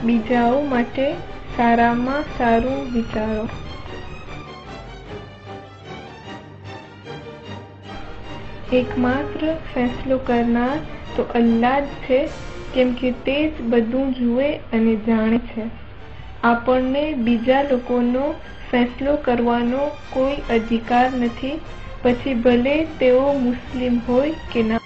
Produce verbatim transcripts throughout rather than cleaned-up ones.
બીજાઓ માટે સારામાં સારું વિચારો। એકમાત્ર ફેંસલો કરનાર તો અલ્લાહ જ છે, કેમ કે તે જ બધું જુએ અને જાણે છે। આપણને બીજા લોકોનો ફેંસલો કરવાનો કોઈ અધિકાર નથી, પછી ભલે તેઓ મુસ્લિમ હોય કે ના।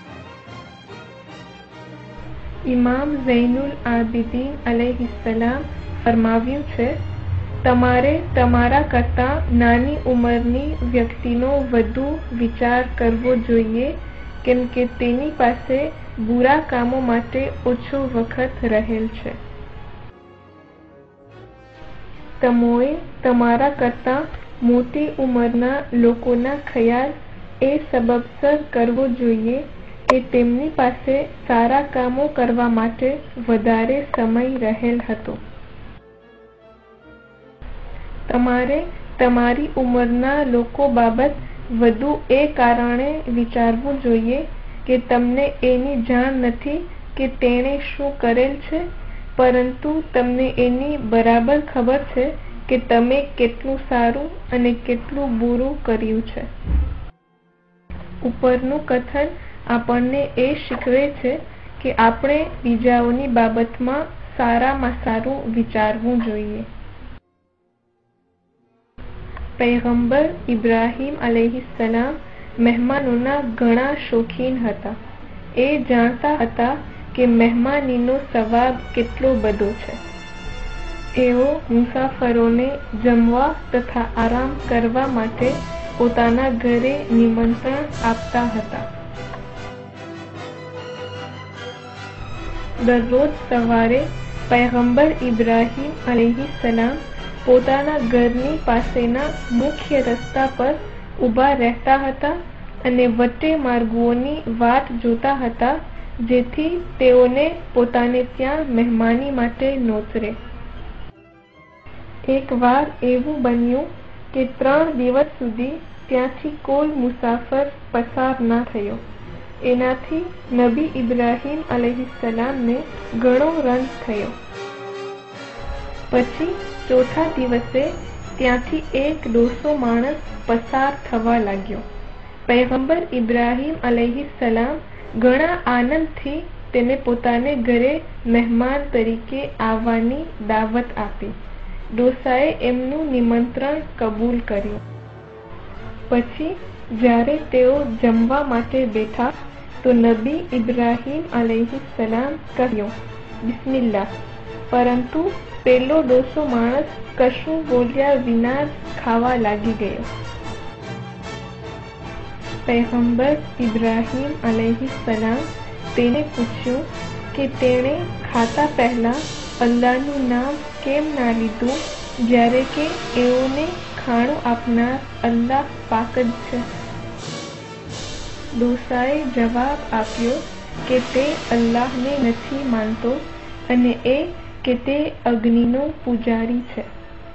ઇમામ ઝૈનુલ આબિદીન અલૈહિસ્સલામ ફરમાવ્યું છે, તમારે તમારા કરતાં નાની ઉંમરની વ્યક્તિનો વધુ વિચાર કરવો જોઈએ, કેમ કે તેની પાસે બુરા કામો માટે ઓછો વખત રહેલ છે। તમોએ તમારા કરતાં મોટી ઉંમરના લોકોના ખ્યાલ એ સબબસર કરવો જોઈએ કે તેમની પાસે સારા કામો કરવા માટે વધારે સમય રહેલ હતો। તમારે તમારી ઉંમરના લોકો બાબત વધુ એ કારણે વિચારવું જોઈએ કે તમને એની જાણ નથી કે તેણે શું કરેલ છે, પરંતુ તમને એની બરાબર ખબર છે કે તમે કેટલું સારું અને કેટલું બુરું કર્યું છે। ઉપરનું કથન આપણને એ શીખવે છે કે આપણે બીજાઓની બાબતમાં સારામાં સારું વિચારવું જોઈએ। પૈગંબર ઇબ્રાહીમ અલૈહિસ્સલામ મહેમાનોના ઘણા શોખીન હતા। એ જાણતા હતા કે મહેમાનીનો સવાબ કેટલો બધો છે। એઓ મુસાફરોને જમવા તથા આરામ કરવા માટે પોતાના ઘરે નિમંત્રણ આપતા હતા। દરરોજ સવારે પૈગંબર ઇબ્રાહીમ અલૈહિસ્સલામ પોતાના ઘરની પાસેના મુખ્ય રસ્તા પર ઊભા રહેતા હતા અને વટે માર્ગોની વાટ જોતા હતા, જેથી તેઓને પોતાને ત્યાં મહેમાની માટે નોતરે। એક વાર એવું બન્યું કે ત્રણ દિવસ સુધી ત્યાંથી કોઈ મુસાફર પસાર ના થયો। એનાથી નબી ઇબ્રાહીમ અલૈહિસ્સલામને ઘણો રંજ થયો। પછી ચોથા દિવસે ત્યાંથી એક ડોસો માણસ પસાર થવા લાગ્યો। પૈગંબર ઇબ્રાહીમ અલૈહિસ્સલામ ઘણા આનંદથી તેને પોતાને ઘરે મહેમાન તરીકે આવવાની દાવત આપી। ડોસાએ એમનું નિમંત્રણ કબૂલ કર્યું। પછી જ્યારે તેઓ જમવા માટે બેઠા તો નબી ઇબ્રાહીમ અલૈહિસ્સલામ કહ્યું, બિસ્મિલ્લાહ, પરંતુ પેલો ડોસો માણસ કશું બોલ્યા વિના જ ખાવા લાગી ગયો। પૈગંબર ઇબ્રાહીમ અલૈહિસ્સલામ તેને પૂછ્યું કે તેણે ખાતા પહેલા અલ્લાહનું નામ કેમ ના લીધું, જ્યારે કે એઓને ખાણું આપનાર અલ્લાહ પાક જ છે। ડોસાએ જવાબ આપ્યો કે તે અલ્લાહને નથી માનતો અને એ કે તે અગ્નિનો પૂજારી છે।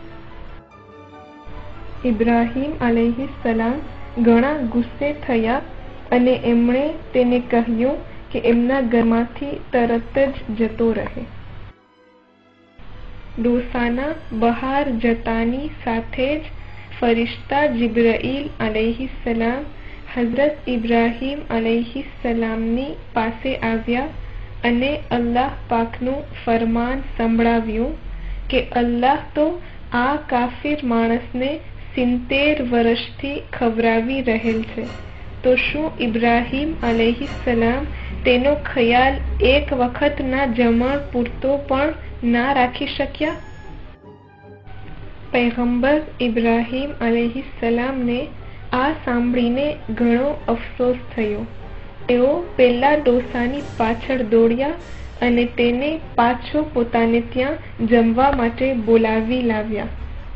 ઇબ્રાહીમ અલૈહિસ્સલામ ઘણા ગુસ્સે થયા અને એમણે તેને કહ્યું કે એમના ઘરમાંથી તરત જ જતો રહે। ડોસાના બહાર જતાની સાથે જ ફરિશ્તા જિબ્રાઈલ અલૈહિસ્સલામ હઝરત ઇબ્રાહીમ અલૈહિસ્સલામની પાસે આવ્યા અને અલ્લાહ પાકનું ફરમાન સંભળાવ્યું કે અલ્લાહ તો આ કાફિર માણસને સિત્તેર વર્ષથી ખવરાવી રહેલ છે, તો શું ઇબ્રાહીમ અલૈહિસ્સલામ તેનો ખ્યાલ એક વખતના જમણ પૂરતો પણ ના રાખી શક્યા? પૈગંબર ઇબ્રાહીમ અલૈહિસ્સલામને આ સાંભળીને ઘણો અફસોસ થયો। તેઓ પેલા ડોસાની પાછળ દોડ્યા અને તેને પાછો પોતાને ત્યાં જમવા માટે બોલાવી લાવ્યા।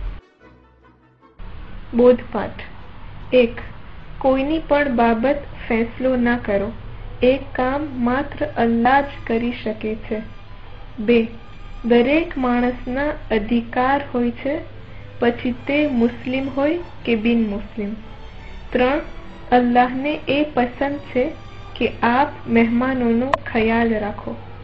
બોધપાઠ એક. કોઈની પણ બાબત ફેંસલો ના કરો। એક કામ માત્ર અલ્લાહ જ કરી શકે છે। બે. દરેક માણસના અધિકાર હોય છે, પછી તે મુસ્લિમ હોય કે બિન મુસ્લિમ। ત્રણ. અલ્લાહને એ પસંદ છે કે આપ મહેમાનોનો ખ્યાલ રાખો।